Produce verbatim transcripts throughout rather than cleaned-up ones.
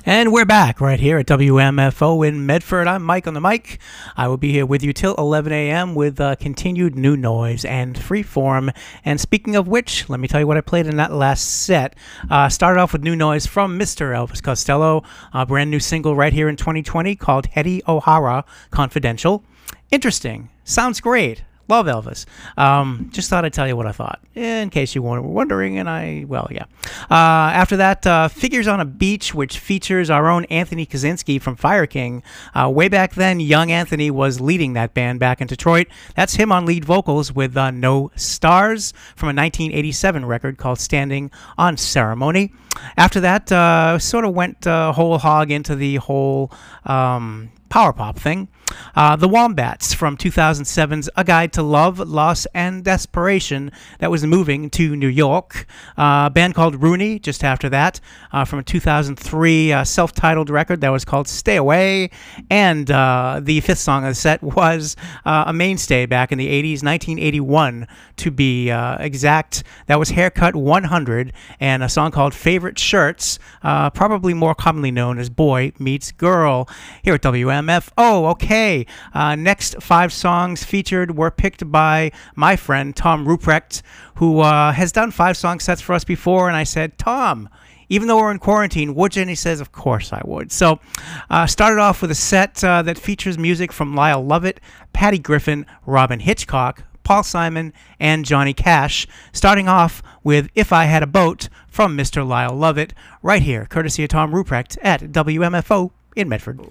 And we're back right here at W M F O in Medford. I'm Mike on the mic. I will be here with you till eleven a.m. with uh, continued new noise and freeform. And speaking of which, let me tell you what I played in that last set. Uh, started off with new noise from Mister Elvis Costello, a brand new single right here in twenty twenty called Hetty O'Hara Confidential. Interesting. Sounds great. Love Elvis. Um, just thought I'd tell you what I thought, in case you were wondering, and I, well, yeah. Uh, after that, uh, Figures on a Beach, which features our own Anthony Kaczynski from Fire King. Uh, way back then, young Anthony was leading that band back in Detroit. That's him on lead vocals with uh, No Stars from a nineteen eighty-seven record called Standing on Ceremony. After that, uh, sort of went uh, whole hog into the whole um, power pop thing. Uh, the Wombats from two thousand seven's A Guide to Love, Loss, and Desperation that was moving to New York. Uh, a band called Rooney just after that uh, from a two thousand three uh, self-titled record that was called Stay Away. And uh, the fifth song of the set was uh, a mainstay back in the eighties, nineteen eighty-one to be uh, exact. That was Haircut one hundred and a song called Favorite Shirts, uh, probably more commonly known as Boy Meets Girl, here at W M F. Oh, okay. Uh, next five songs featured were picked by my friend Tom Ruprecht, who uh, has done five song sets for us before. And I said, Tom, even though we're in quarantine, would you? And he says, of course I would. So uh, started off with a set uh, that features music from Lyle Lovett, Patty Griffin, Robin Hitchcock, Paul Simon, and Johnny Cash, starting off with If I Had a Boat from Mister Lyle Lovett, right here, courtesy of Tom Ruprecht at W M F O in Medford.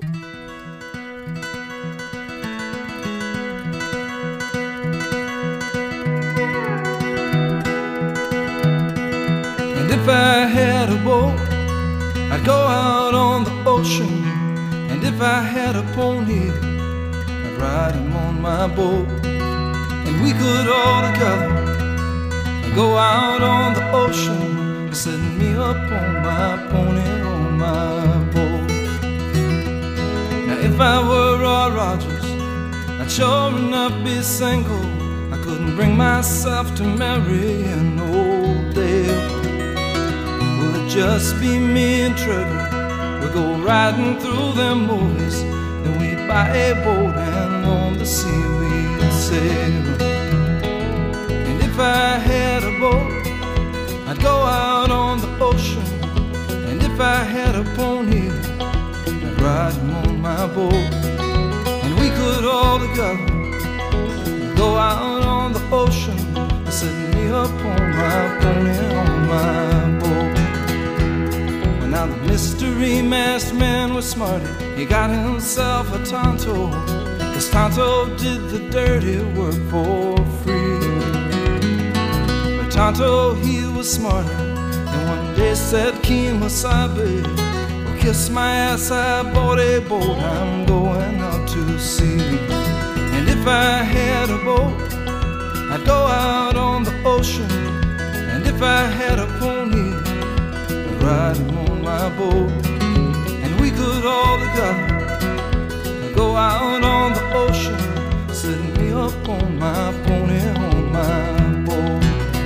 And if I had a boat, I'd go out on the ocean. And if I had a pony, I'd ride him on my boat. And we could all together go out on the ocean, setting me up on my pony, on my boat. Now if I were Roy Rogers, I'd sure enough be single. I couldn't bring myself to marry an old devil. Will it just be me and Trevor? We'll go riding through them movies, then we'd buy a boat and on the sea we'd sail. And if I had a boat, I'd go out on the ocean. And if I had a pony, I'd ride him on my boat. And we could all together go out on the ocean, setting me up on my pony, on my boat. Well, now the mystery masked man was smarty. He got himself a Tonto, 'cause Tonto did the dirty work for free. But Tonto, he was smarter, and one day said, Keen Wasabi, well, kiss my ass, I bought a boat, I'm going out to sea. And if I had a boat, I'd go out on the ocean. And if I had a pony, I'd ride him on my boat. And we could all together go out on the ocean, setting me up on my pony, on my boat.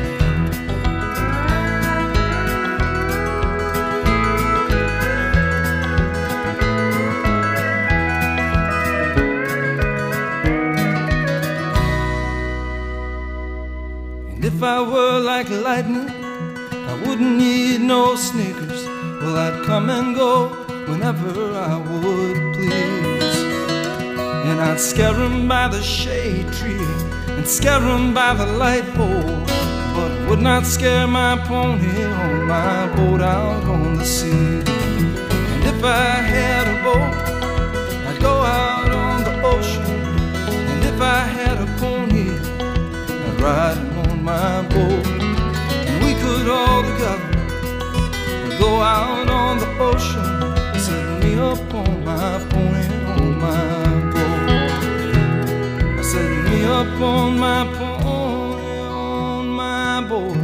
If I were like lightning, I wouldn't need no sneakers. Well, I'd come and go whenever I would please. And I'd scare 'em by the shade tree and scare 'em by the light pole, but would not scare my pony on my boat out on the sea. And if I had a boat, I'd go out on the ocean. And if I had a pony, I'd ride him on my boat. And we could all together go out on the ocean, setting me up on my pony, on my boat. Setting me up on my pony, on my boat.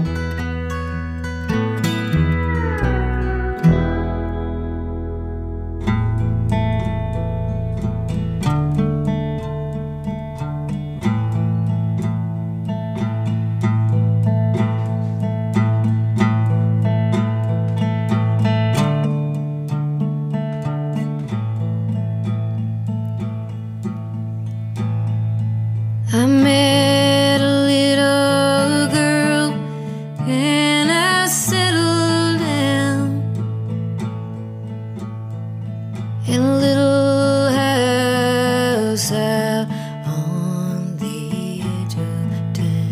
I met a little girl and I settled down in a little house out on the edge of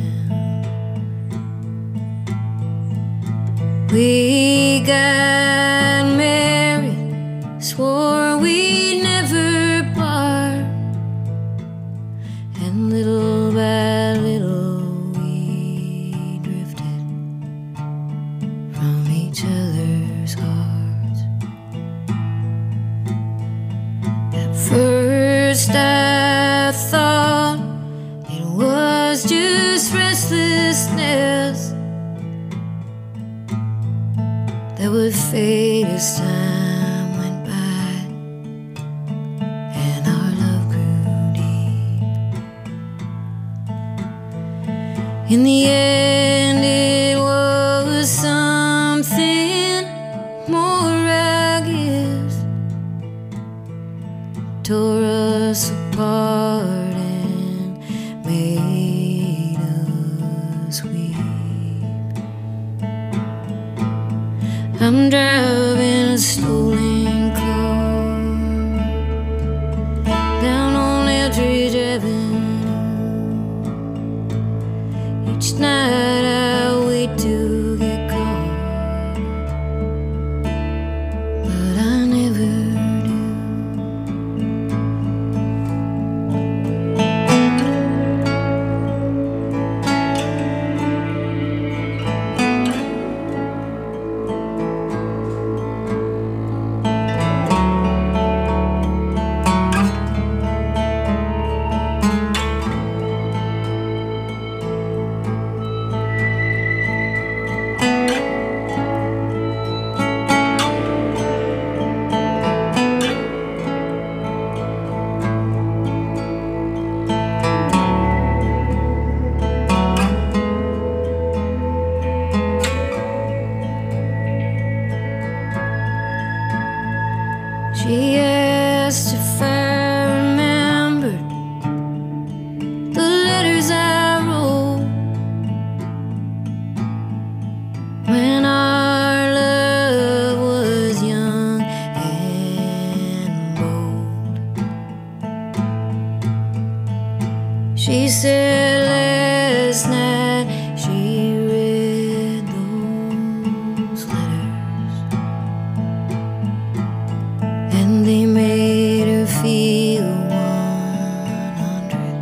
town. We got married, swore we'd never part, and little by little we drifted from each other's hearts. At first I thought it was just restlessness that would fade as time went by and our love grew deep. In the end it was something more, I guess, tore us apart and made us weep. I'm driving a stolen car down on Eldridge Avenue. Each night I wait to get caught, but I never do. She asked if I remembered the letters I wrote when our love was young and bold. She said last night she read those letters and they made her feel one hundred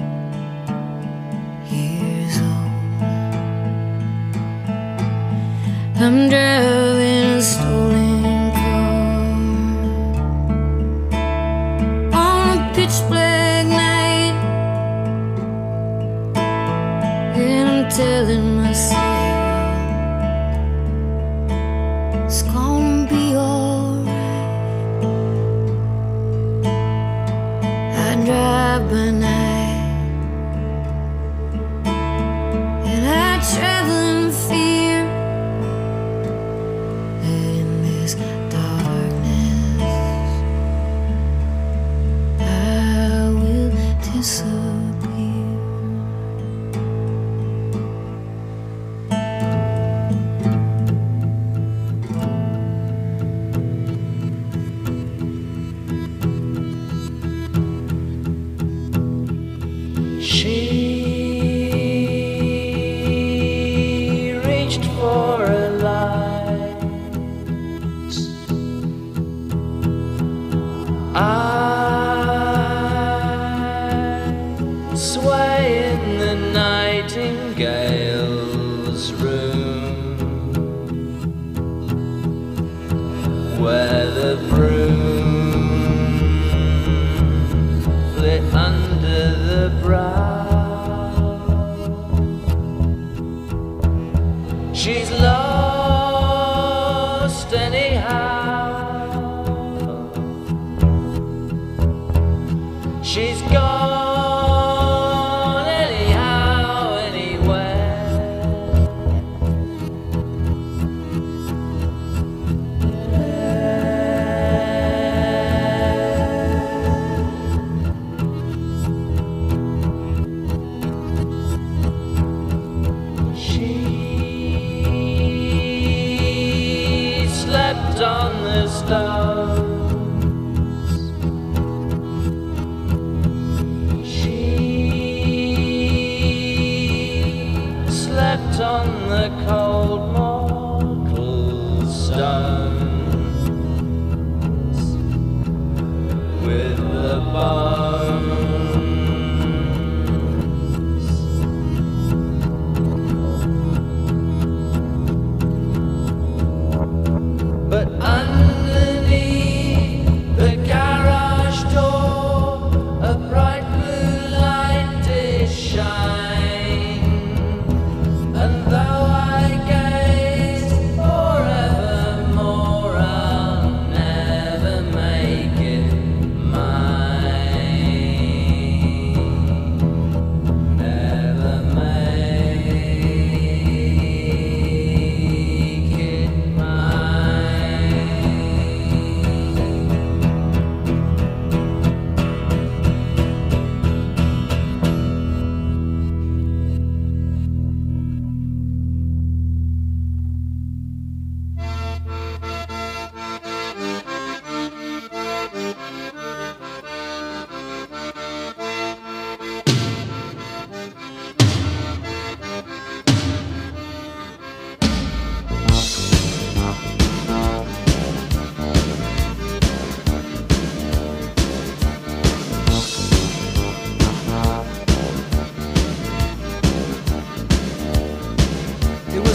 years old. I'm driving a stolen car on a pitch black night, and I'm telling myself it's gonna be alright. I drive by night and I travel in fear that in this darkness I will disappear. She reached for a light. I sway in the nightingale's room, where the broom lit under the brow. She's lost anyhow. She's gone anyhow, anywhere.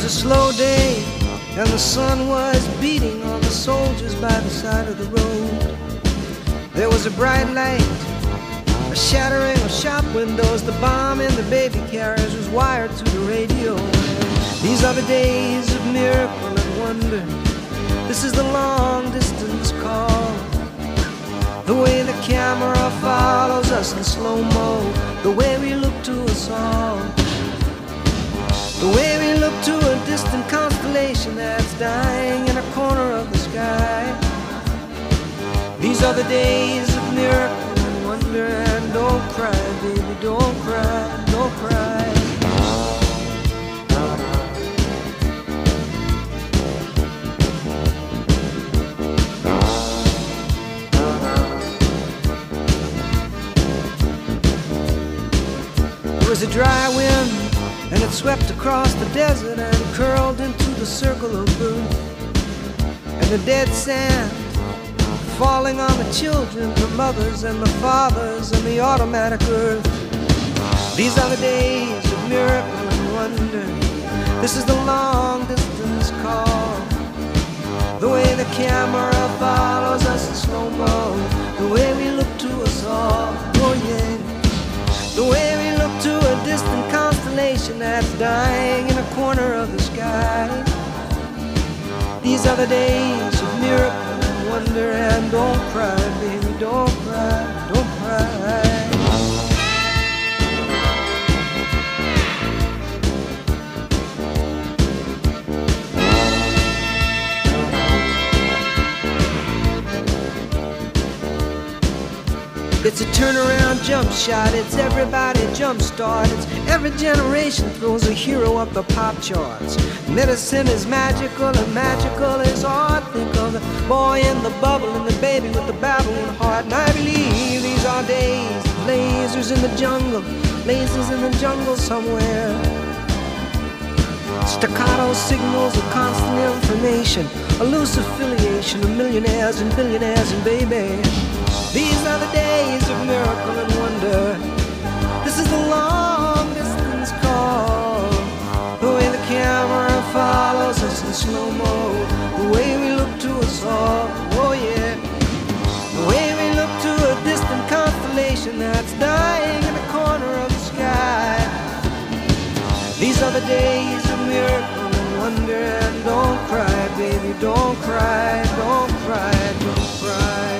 a slow day, and the sun was beating on the soldiers by the side of the road. There was a bright light, a shattering of shop windows. The bomb in the baby carriage was wired to the radio. These are the days of miracle and wonder. This is the long distance call. The way the camera follows us in slow-mo, the way we look to us all, the way we look to a distant constellation that's dying in a corner of the sky. These are the days of miracle and wonder. And don't cry, baby, don't cry, don't cry. There was a dry wind, and it swept across the desert and curled into the circle of blue. And the dead sand falling on the children, the mothers and the fathers and the automatic earth. These are the days of miracle and wonder. This is the long distance call. The way the camera follows us in slow-mo, the way we look to us all, oh yeah. The way we look to a distant constellation that's dying in a corner of the sky. These are the days of miracle and wonder. And don't cry, baby, don't cry, don't cry. It's a turnaround jump shot, it's everybody jump start. It's every generation throws a hero up the pop charts. Medicine is magical and magical is art. Think of the boy in the bubble and the baby with the babbling heart. And I believe these are days of lasers in the jungle, lasers in the jungle somewhere. Staccato signals of constant information, a loose affiliation of millionaires and billionaires and baby. These are the days of miracle and wonder. This is the long distance call. The way the camera follows us in slow-mo, the way we look to us all, oh yeah. The way we look to a distant constellation that's dying in the corner of the sky. These are the days of miracle and wonder. And don't cry, baby, don't cry, don't cry, don't cry.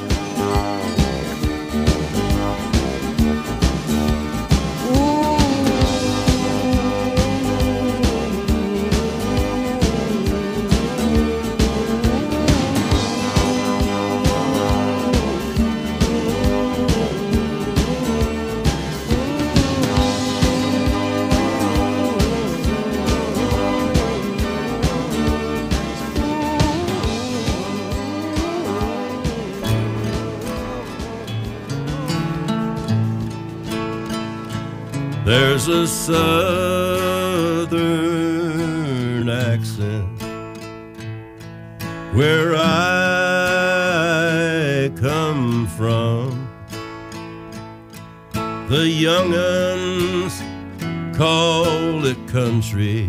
There's a southern accent where I come from. The young'uns call it country,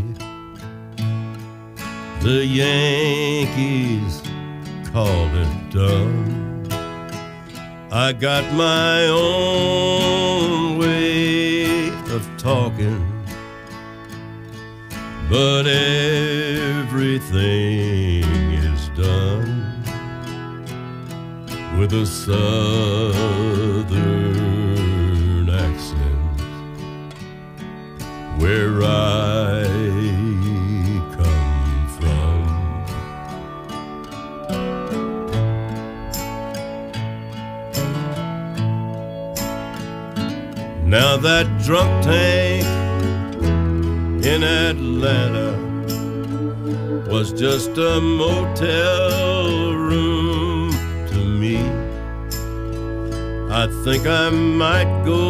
the Yankees call it dumb. I got my own way of talking, but everything is done with a southern accent where I come from. Now that drunk tank in Atlanta was just a motel room to me. I think I might go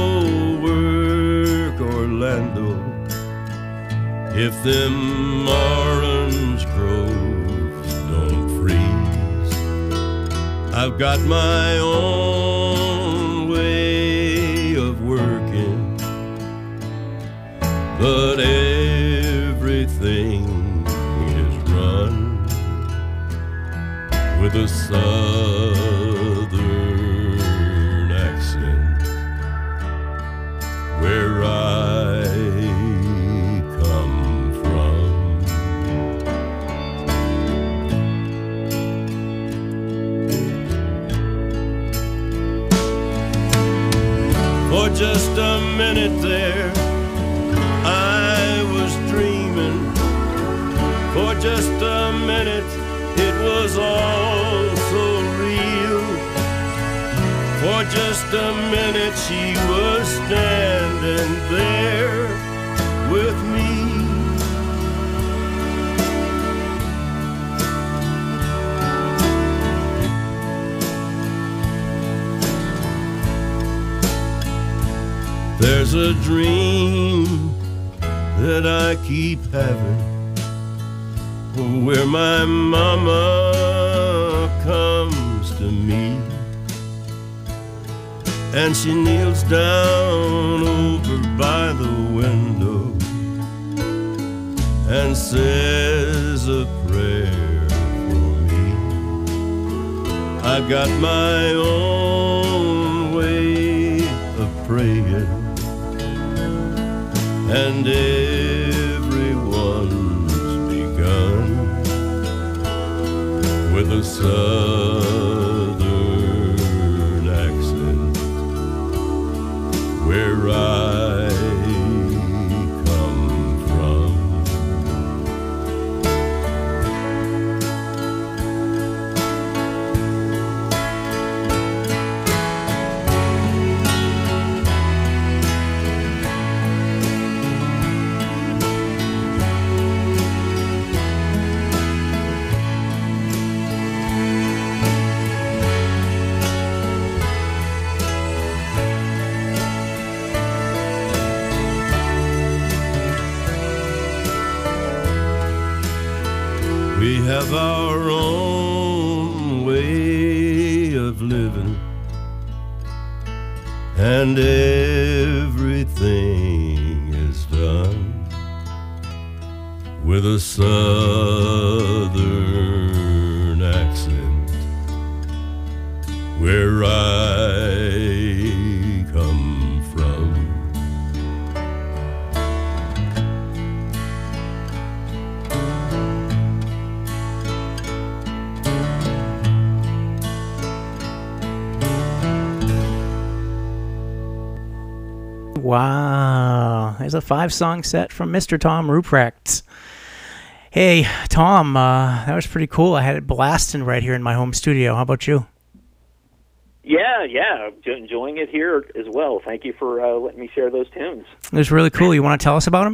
work Orlando if them orange groves don't freeze. I've got my own way of working, but everything with a southern accent, where I come from. For just a minute there, I was dreaming. For just a minute, it was all so real. For just a minute, she was standing there with me. There's a dream that I keep having, where my mama comes to me, and she kneels down over by the window and says a prayer for me. I got my own way of praying, and everyone's begun with a southern accent, where I come from. We have our own way of living, and everything is done with a southern accent, where I come from. Wow, there's a five-song set from Mister Tom Ruprecht. Hey, Tom, uh, that was pretty cool. I had it blasting right here in my home studio. How about you? Yeah, yeah, I'm enjoying it here as well. Thank you for uh, letting me share those tunes. It was really cool. You want to tell us about them?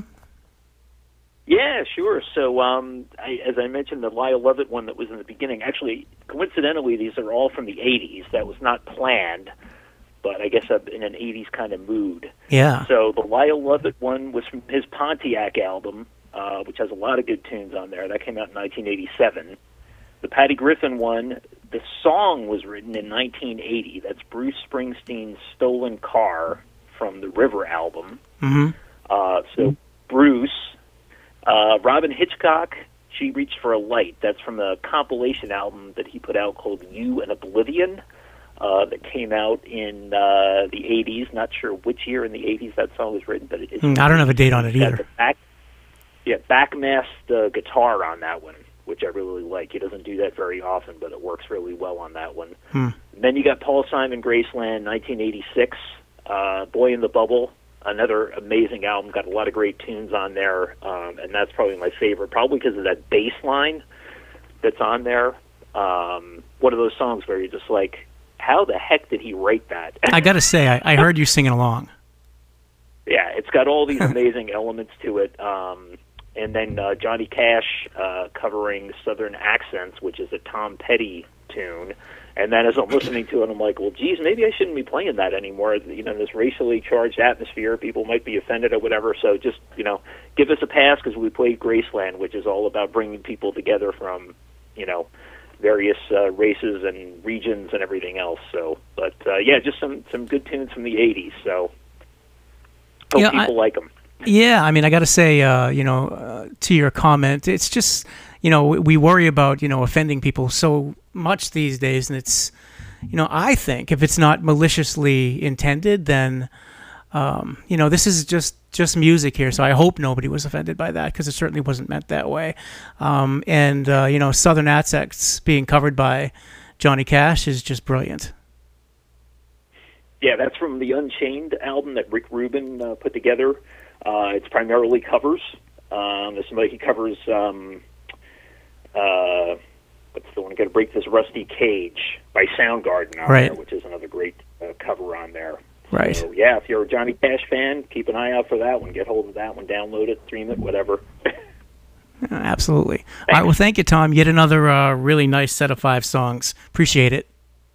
Yeah, sure. So, um, I, as I mentioned, the Lyle Lovett one that was in the beginning, actually, coincidentally, these are all from the eighties. That was not planned, but I guess I'm in an eighties kind of mood. Yeah. So the Lyle Lovett one was from his Pontiac album, uh, which has a lot of good tunes on there. That came out in nineteen eighty-seven. The Patty Griffin one, the song was written in nineteen eighty. That's Bruce Springsteen's Stolen Car from the River album. Mm-hmm. Uh, so Bruce, uh, Robin Hitchcock, She Reached for a Light. That's from a compilation album that he put out called You and Oblivion. Uh, that came out in uh, the eighties. Not sure which year in the eighties that song was written, but it is. Mm, I don't have a date on it either. Back, yeah, backmasked uh, guitar on that one, which I really like. He doesn't do that very often, but it works really well on that one. Hmm. Then you got Paul Simon, Graceland, nineteen eighty-six. Uh, Boy in the Bubble, another amazing album. Got a lot of great tunes on there, um, and that's probably my favorite, probably because of that bass line that's on there. Um, one of those songs where you're just like, how the heck did he write that? I got to say, I, I heard you singing along. Yeah, it's got all these amazing elements to it. Um, and then uh, Johnny Cash uh, covering Southern Accents, which is a Tom Petty tune. And then as I'm listening to it, I'm like, well, geez, maybe I shouldn't be playing that anymore. You know, this racially charged atmosphere, people might be offended or whatever. So just, you know, give us a pass because we played Graceland, which is all about bringing people together from, you know, various uh, races and regions and everything else. So, but uh, yeah, just some some good tunes from the eighties. So, hope Yeah, people I, like them. Yeah, I mean, I got to say, uh, you know, uh, to your comment, it's just, you know, we we worry about, you know, offending people so much these days, and it's, you know, I think if it's not maliciously intended, then, um, you know, this is just just music here. So I hope nobody was offended by that, because it certainly wasn't meant that way. Um, and uh, you know, Southern Accents being covered by Johnny Cash is just brilliant. Yeah, that's from the Unchained album that Rick Rubin uh, put together. Uh, it's primarily covers. Um, there's somebody he covers. Um, uh, what's the one? Got to break this rusty cage by Soundgarden on Right. there, which is another great uh, cover on there. Right. So yeah, if you're a Johnny Cash fan, keep an eye out for that one. Get hold of that one, download it, stream it, whatever. Absolutely. All right. Well, thank you, Tom. Yet another uh, really nice set of five songs. Appreciate it.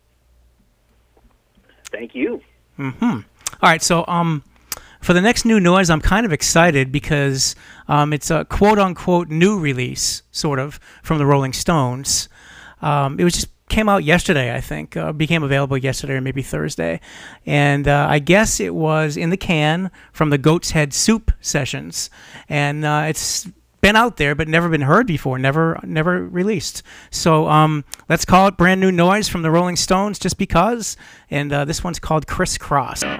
Thank you. Mm-hmm. All right. So, um, for the next new noise, I'm kind of excited because um, it's a quote-unquote new release, sort of, from the Rolling Stones. Um, it was just came out yesterday, I think. Uh, became available yesterday or maybe Thursday. And uh, I guess it was in the can from the Goat's Head Soup sessions. And uh, it's been out there but never been heard before, never never released. So um, let's call it brand new noise from the Rolling Stones just because. And uh, this one's called Crisscross. So.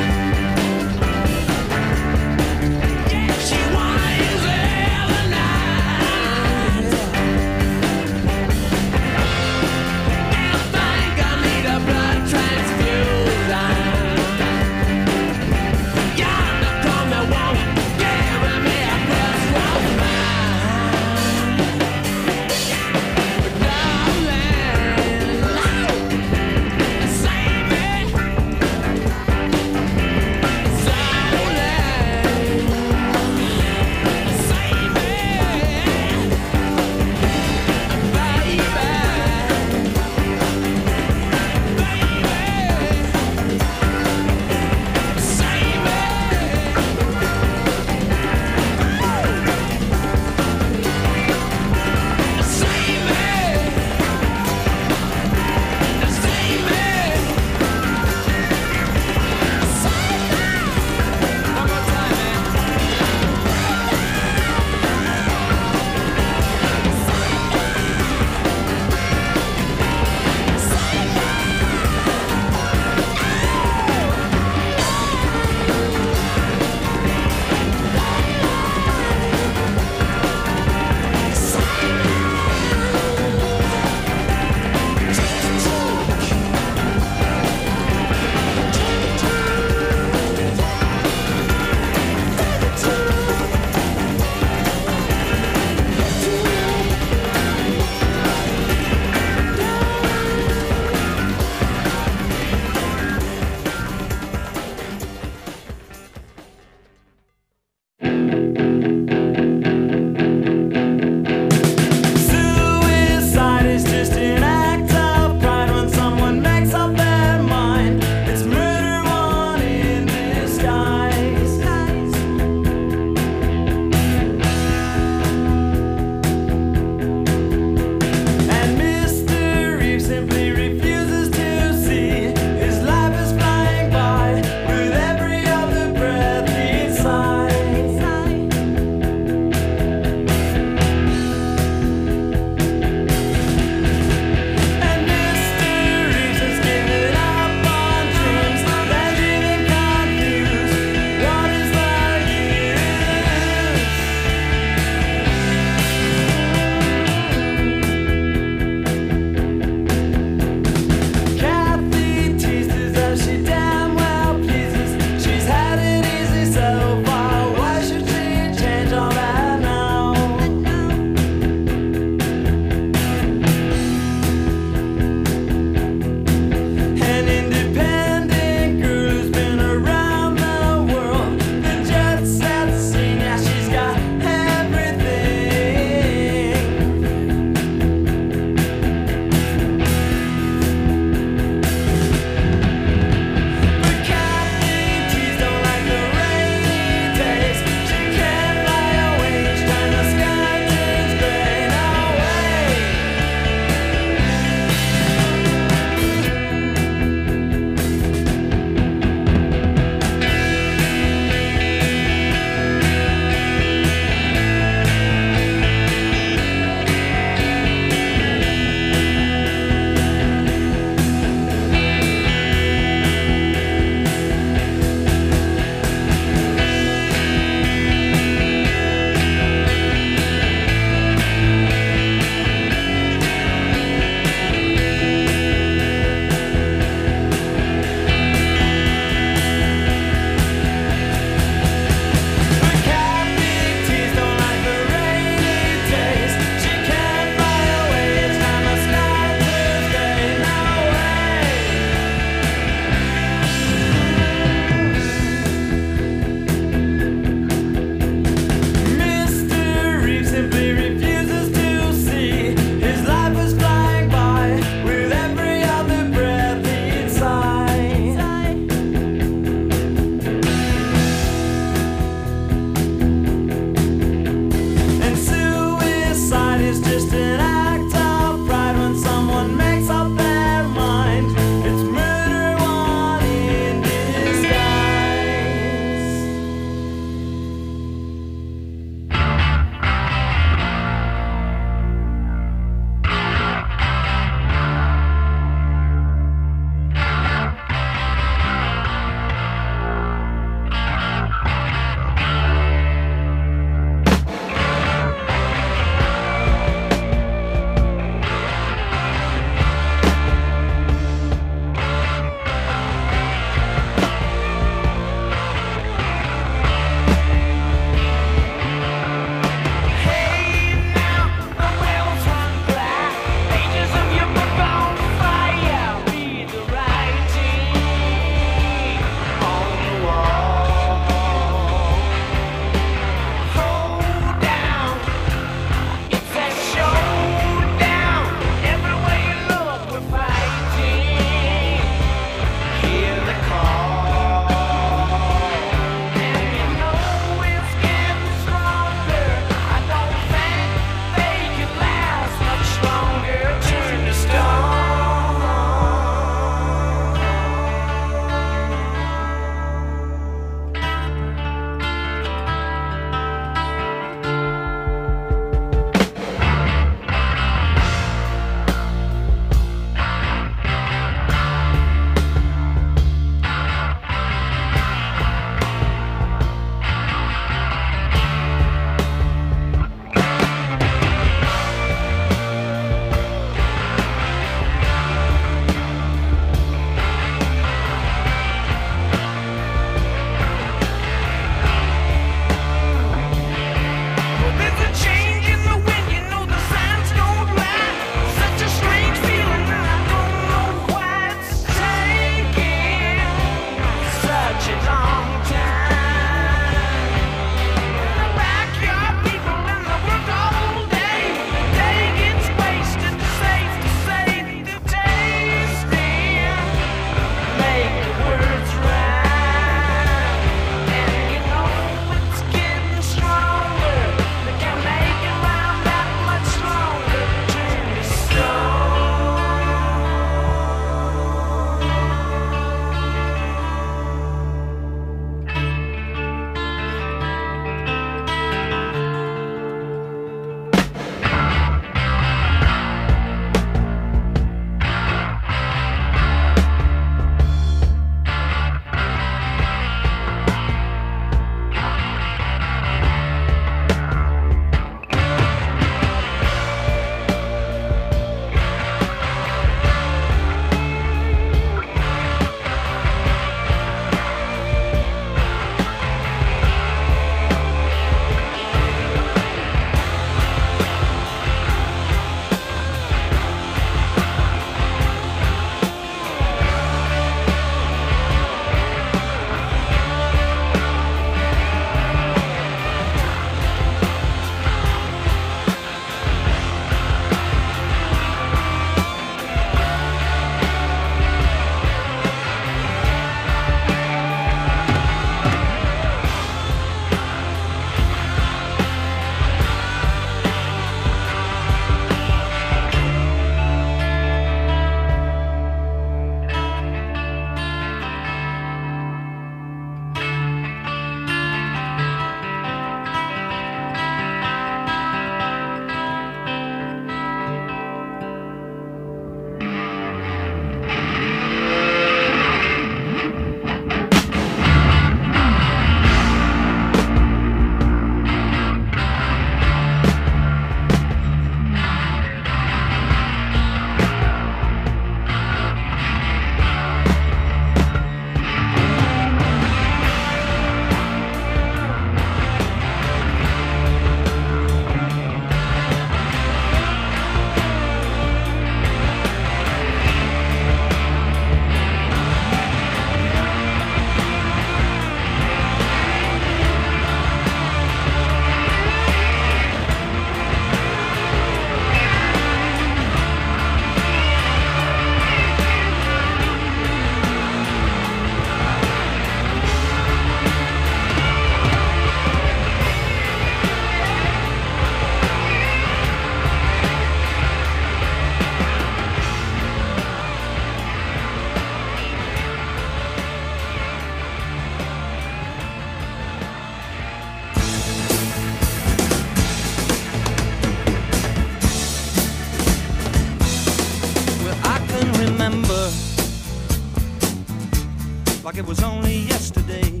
like it was only yesterday.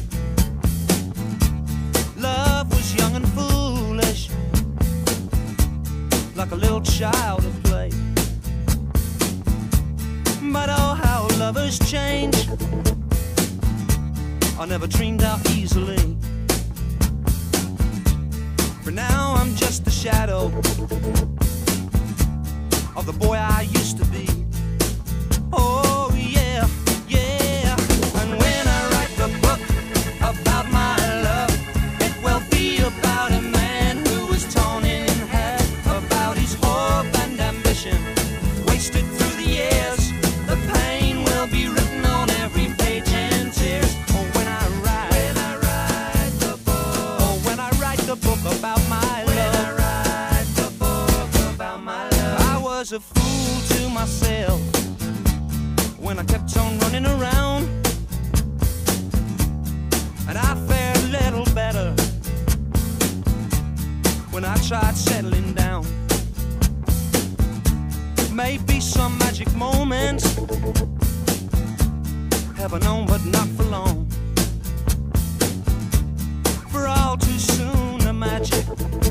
Love was young and foolish, like a little child at play. But oh, how lovers change. I never dreamed out easily. For now I'm just a shadow of the boy I used to be. Oh yeah, yeah. And when I write the book about my love, it will be about a man who was torn in half, about his hope and ambition wasted through the years. The pain will be written on every page in tears. Oh, when I write, when I write the book, oh, when I write the book about my when love, I write the book about my love. I was a fool to myself when I kept on running around, and I fared a little better when I tried settling down. Maybe some magic moment, heaven known, but not for long. For all too soon the magic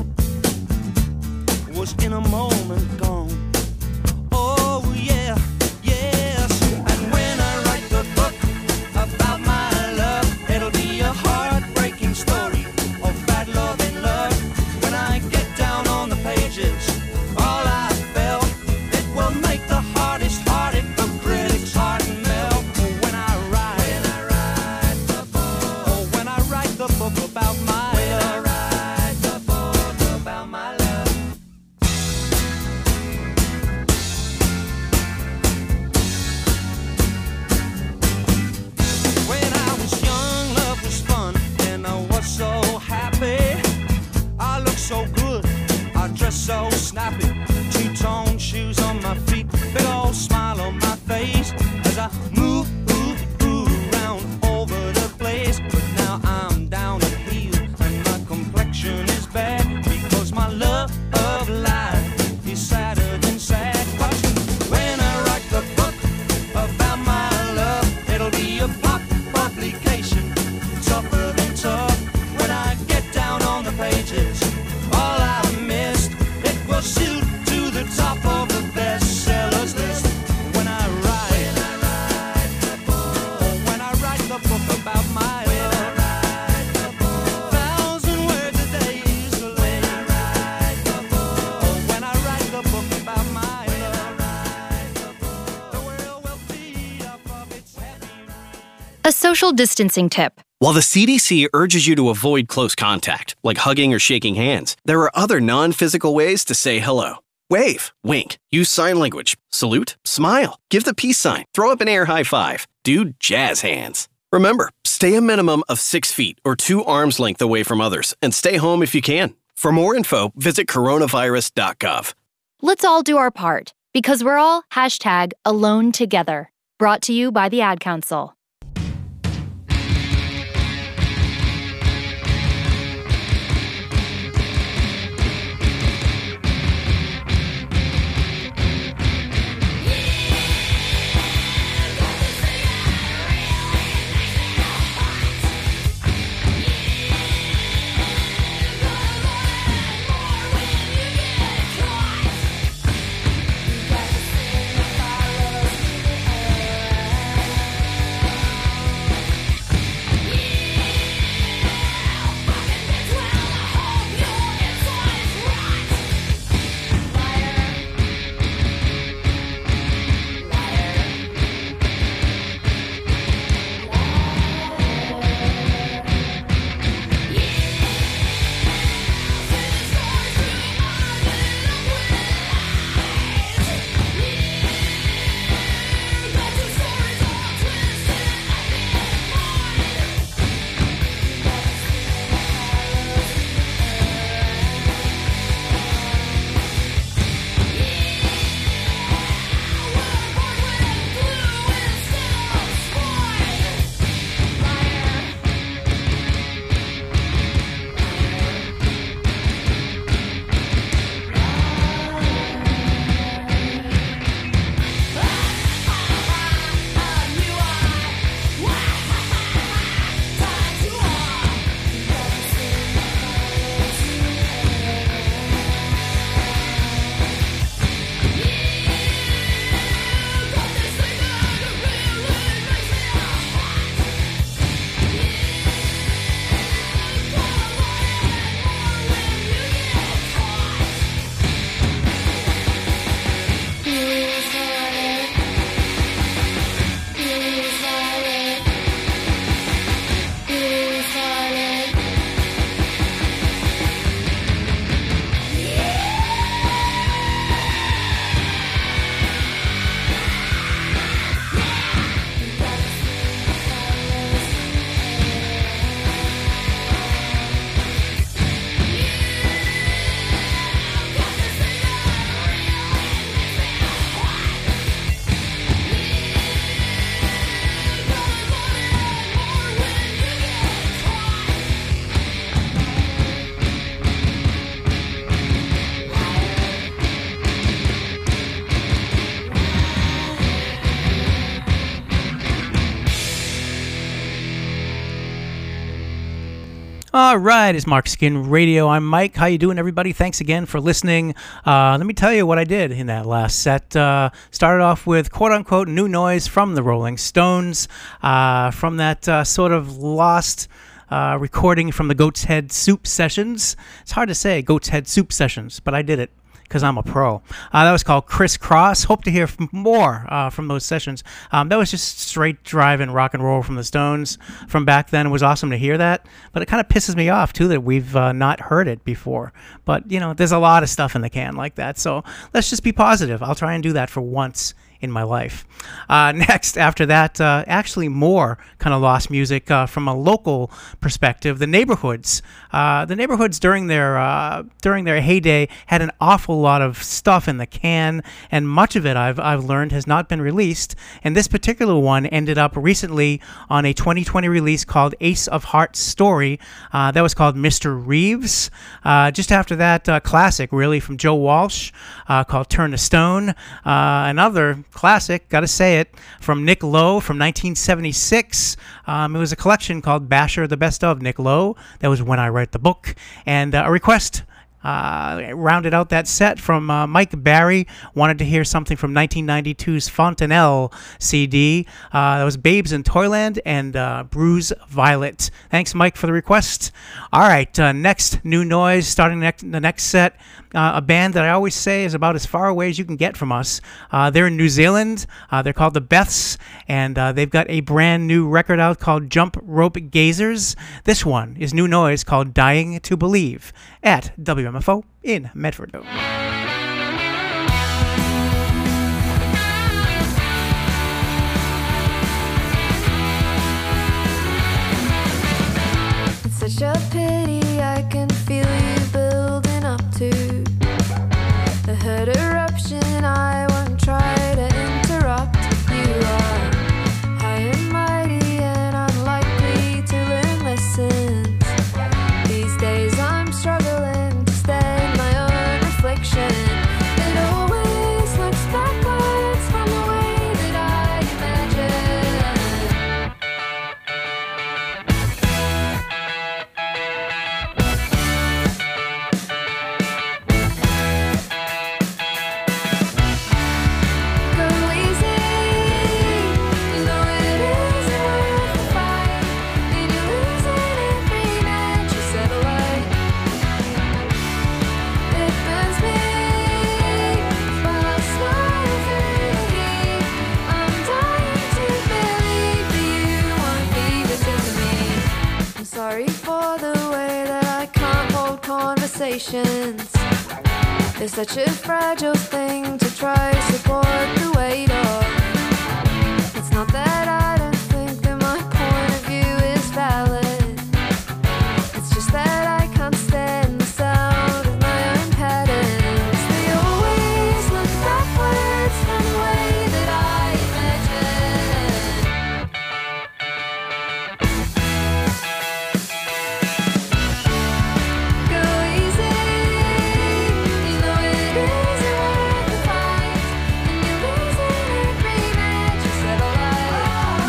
was in a moment gone. Oh yeah, yes. And when I write the book about my love, it'll be a heartbreaking story of bad love and love. When I get down on the pages, all I felt, it will make the hardest hearted of critics' heart melt. Oh, when I write, when I write the book, oh, when I write the book about my when love, I write the book about my love. When I was young, love was fun, and I was so happy. I looked so good, I dressed so snappy. Two-tone shoes on my feet, big old smile on my face as I move, move, move around over the place. But now I'm down at heel, and my complexion is bad because my love of life is sadder than sad. But when I write the book about my love, it'll be a pop publication, tougher than tough. When I get down on the pages, all I missed, it will shoot to the top of the bestsellers list. When I write, when I write the book, oh, when I write the book about my when love, I write the book, thousand words a day easily. When I write the book, oh, when I write the book about my when love, I write the book, the world will feed off of its heavy rain. A social distancing tip. While the C D C urges you to avoid close contact, like hugging or shaking hands, there are other non-physical ways to say hello. Wave, wink, use sign language, salute, smile, give the peace sign, throw up an air high five, do jazz hands. Remember, stay a minimum of six feet or two arms length away from others, and stay home if you can. For more info, visit coronavirus dot gov. Let's all do our part, because we're all hashtag alone together. Brought to you by the Ad Council. All right, it's Mark Skin Radio. I'm Mike. How you doing, everybody? Thanks again for listening. Uh, let me tell you what I did in that last set. Uh, started off with quote-unquote new noise from the Rolling Stones, uh, from that uh, sort of lost uh, recording from the Goat's Head Soup Sessions. It's hard to say Goat's Head Soup Sessions, but I did it because I'm a pro. Uh, that was called Crisscross. Hope to hear f- more uh, from those sessions. Um, that was just straight driving rock and roll from the Stones from back then. It was awesome to hear that, but it kind of pisses me off, too, that we've uh, not heard it before. But, you know, there's a lot of stuff in the can like that, so let's just be positive. I'll try and do that for once in my life. Uh, next, after that, uh, actually more kind of lost music uh, from a local perspective. The Neighborhoods. Uh, the Neighborhoods during their uh, during their heyday had an awful lot of stuff in the can, and much of it I've I've learned has not been released. And this particular one ended up recently on a twenty twenty release called Ace of Hearts Story. Uh, that was called Mister Reeves. Uh, just after that, uh, classic really from Joe Walsh uh, called Turn to Stone. Uh, another classic, gotta say it, from Nick Lowe from nineteen seventy-six. Um, it was a collection called Basher, the Best of Nick Lowe. That was When I Write the Book. And uh, a request uh, rounded out that set from uh, Mike Barry. Wanted to hear something from nineteen ninety-two's Fontanelle C D. Uh, that was Babes in Toyland and uh, Bruise Violet. Thanks, Mike, for the request. All right, uh, next new noise, starting next, the next set. Uh, a band that I always say is about as far away as you can get from us. Uh, they're in New Zealand. Uh, they're called the Beths, and uh, they've got a brand new record out called Jump Rope Gazers. This one is new noise called Dying to Believe at W M F O in Medford. It's such a pity I can feel you building up to the head eruption. I won't try to interrupt. You are high and mighty and unlikely to learn lessons. These days I'm struggling to stand my own reflection. It always looks backwards from the way that I imagine. Go easy, you know it isn't worth the fight, and you're losing every match you set alight. It burns me, but I'll smile through the heat. I'm dying to believe that you won't be the death of me. I'm sorry for the way that I can't hold conversations. It's such a fragile thing to try to support the weight of. It's not that I don't think that my point of view is valid. It's just that I can't stand the sound of my own patterns. They always look backwards from the way that I imagine. Go easy, you know it isn't worth the fight, and you're losing every match you set alight.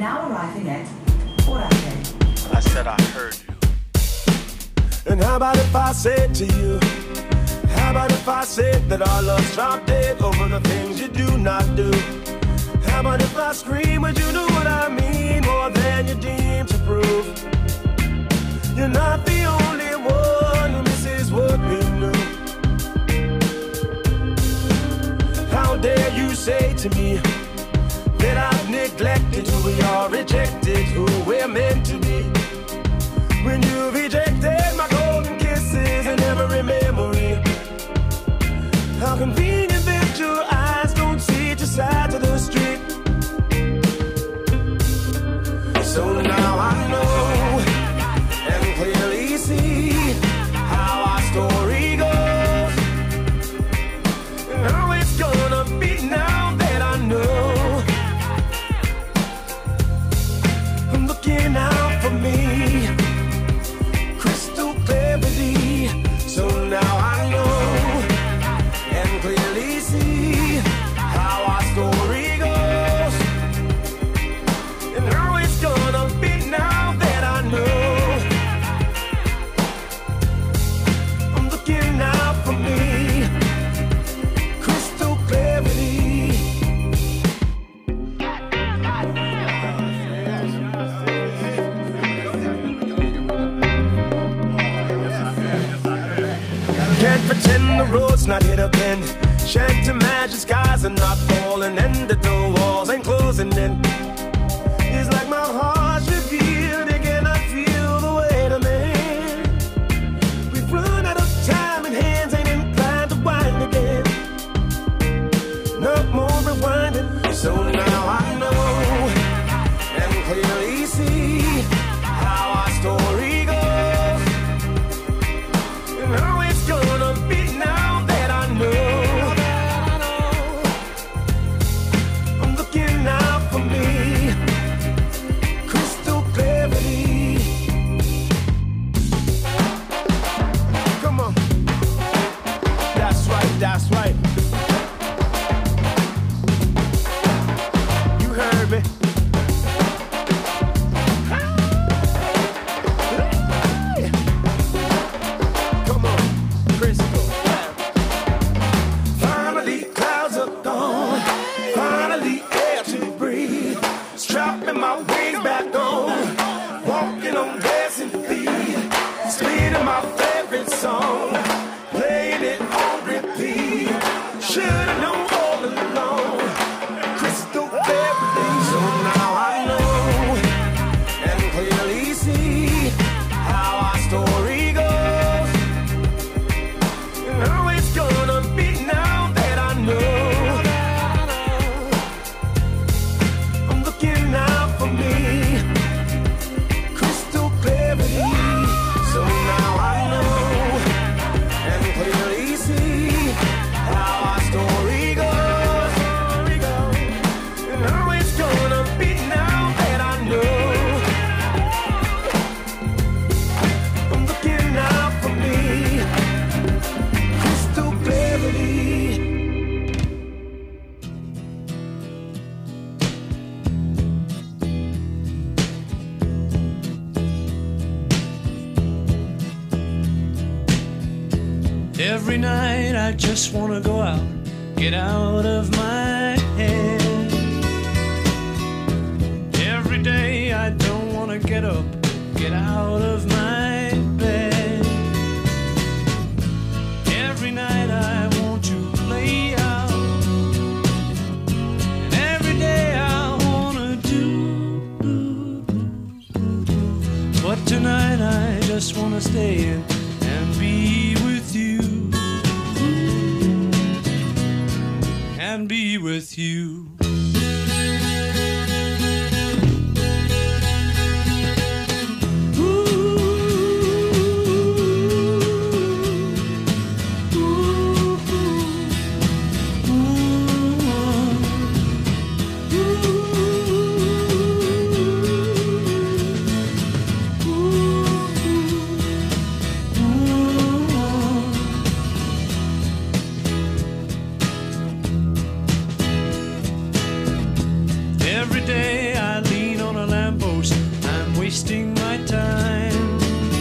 now arriving at Orate. I said I heard you. And how about if I said to you, how about if I said that our love's dropped dead over the things you do not do? How about if I scream, would you know what I mean more than you deem to prove? You're not the only one, and this is what we knew. How dare you say to me that I've neglected who we are, rejected who we're meant to be? When you rejected my golden kisses and every memory, how convenient that your eyes don't see your side to the street. So now I know and clearly see how our story goes, and how it's gonna be now that I know. I'm looking out for me, crystal clarity. So now I know and clearly see how our story goes, and how it's gonna be now that I know. I'm looking out for me, crystal clarity. Can't pretend the road's not hit a bend. Shan't imagine skies are not falling, and the door walls ain't closing in. It's like my heart's revealed, it cannot feel the weight of man. We've run out of time and hands ain't inclined to wind again. No more rewinding. So now I know and clearly see how our story goes, and how it's gonna be now that I know. I'm looking out for me, crystal clarity. Come on. That's right, that's right. You heard me. Come on, crystal. Finally, clouds are gone. Finally, air to breathe. Strapping my wings back on. Walking on dancing feet. Spinning my favorite song. Playing it on repeat. Should've known all along. Crystal clarity. So now I know and clearly see how our story goes, and how it's gonna be now that I know. I'm looking out for me, crystal clarity. So now I know and clearly see how our story goes, and how it's gonna be now that I know. I'm looking out for me, crystal clarity. Every night I just wanna go out, get out of my head. Every day I don't wanna get up, get out of my bed. Every night I want to lay out, and every day I wanna do. But tonight I just wanna stay and be with you, and be with you. Every day I lean on a wasting my time.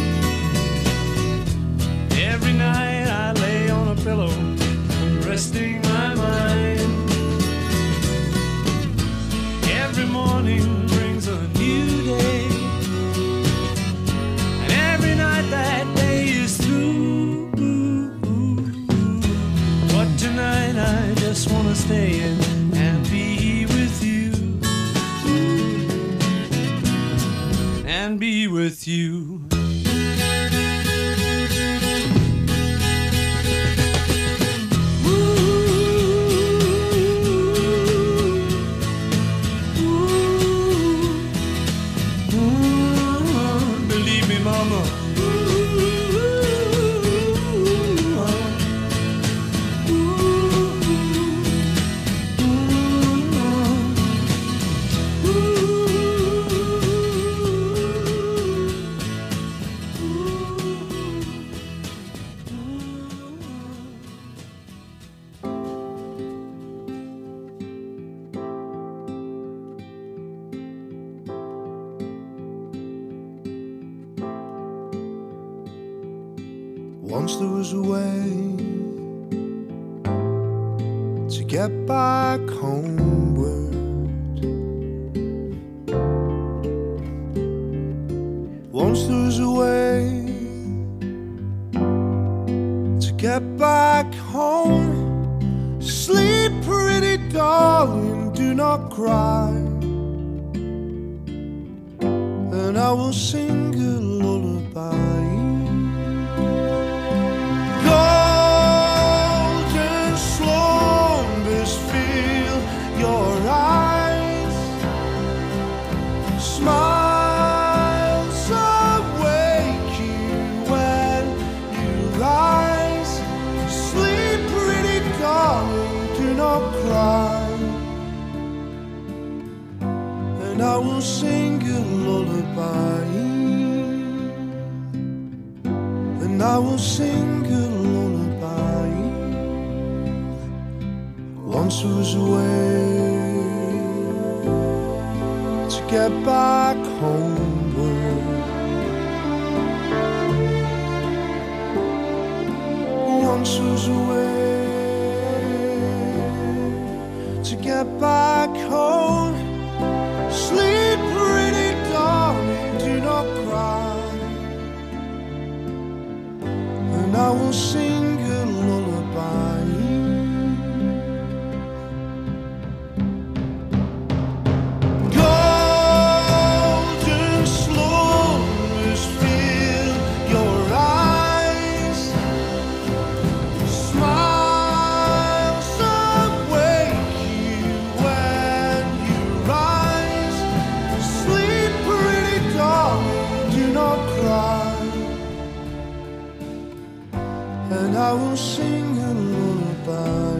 Every night I lay on a pillow, resting my mind. Every morning brings a new day, and every night that day is through. But tonight I just wanna stay in and be with you, and be with you. Once there was a way to get back homeward. Once there was a way to get back home. Sleep, pretty darling, do not cry, and I will sing a lullaby. Golden slumbers fill your eyes, smiles awake you when you rise. Sleep, pretty darling, do not cry, and I will sing a lullaby, and I will sing a lullaby. Once there was a way to get back homeward. Once there was a way to get back home. Sleep, pretty darling, do not cry, and I will sing a lullaby. Golden slumbers fill your eyes, smiles awake you when you rise. Sleep, pretty darling, do not cry, and I will sing a lullaby.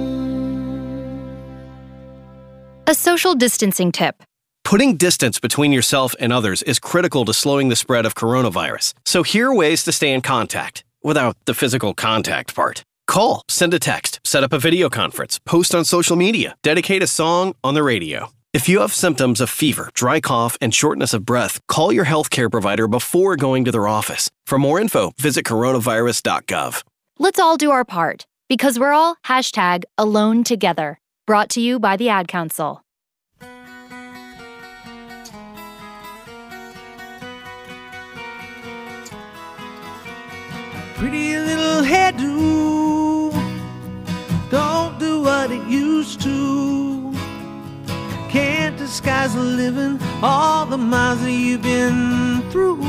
A social distancing tip. Putting distance between yourself and others is critical to slowing the spread of coronavirus. So here are ways to stay in contact without the physical contact part. Call, send a text, set up a video conference, post on social media, dedicate a song on the radio. If you have symptoms of fever, dry cough, and shortness of breath, call your healthcare provider before going to their office. For more info, visit coronavirus dot gov. Let's all do our part, because we're all hashtag alone together. Brought to you by the Ad Council. Pretty little hairdo, don't do what it used to. Can't disguise the living, all the miles that you've been through.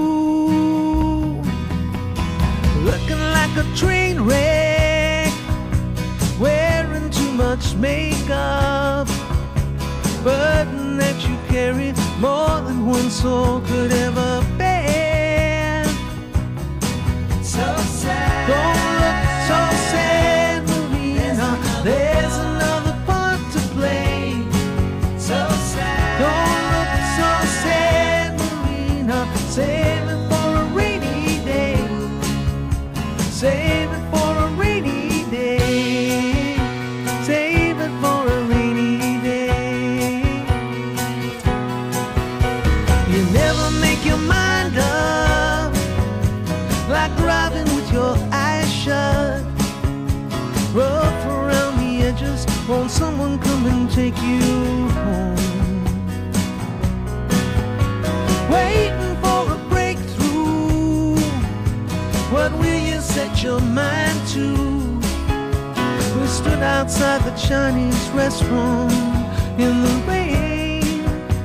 Looking like a train wreck, wearing too much makeup, burden that you carry more than one soul could ever bear. So sad. Don't look so sad, Marina. There's another part to play. So sad. Don't look so sad, Marina. Save it for a rainy day. Save it for a rainy day. Save it for a rainy day. You never you home. Waiting for a breakthrough. What will you set your mind to? We stood outside the Chinese restaurant in the rain.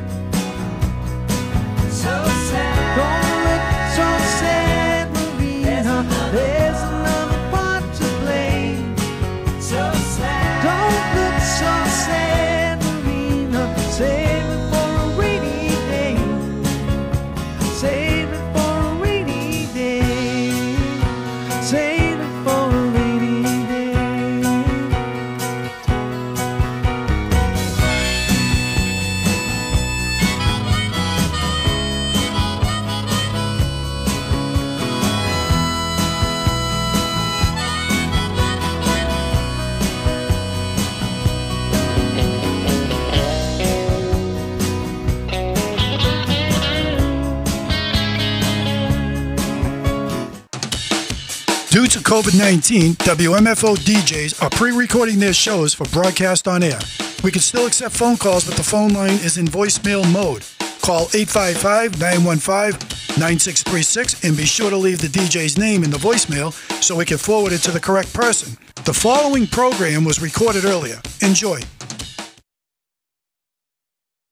So sad. Don't look so sad, Marina. There's another part to play. So sad. Don't look so sad, Marina. Save it for a rainy day. Save it for a rainy day. Save it for a rainy day. Due to COVID nineteen, W M F O D Js are pre-recording their shows for broadcast on air. We can still accept phone calls, but the phone line is in voicemail mode. Call eight five five, nine one five, nine six three six and be sure to leave the D J's name in the voicemail so we can forward it to the correct person. The following program was recorded earlier. Enjoy.